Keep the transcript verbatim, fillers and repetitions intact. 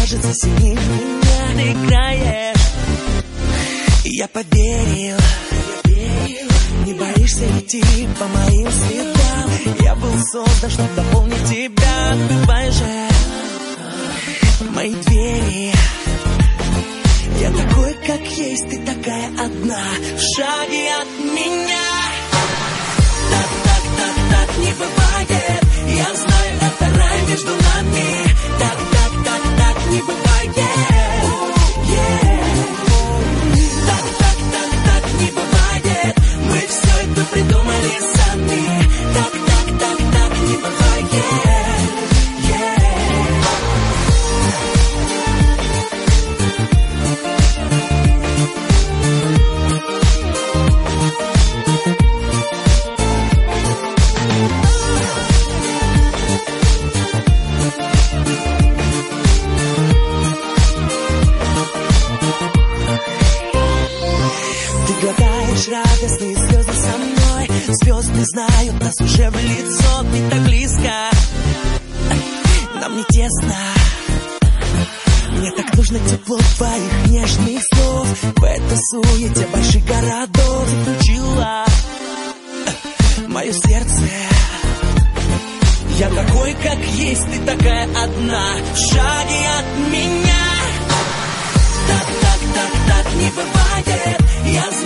кажется сильнее меня. Ты играешь, и я поверил. Не боишься идти по моим следам. Я был создан, чтобы дополнить тебя. Открывай же мои двери. Я такой, как есть, ты такая одна, в шаге от меня. Так, так, так, так не бывает. Я знаю, это рай между нами. Так, так, так, так не бывает. Yeah. Так, так, так, так не бывает. Мы все это придумали сами. Так, так, так, так не бывает. Yeah. Ты глотаешь радостные слезы со мной. Звезды знают нас уже в лицо. Ты так близко, нам не тесно. Мне так нужно тепло твоих нежных слов. В этой суете больших городов заключила мое сердце. Я такой, как есть, ты такая одна, в шаге от меня. Так, так, так, так не бывает. Я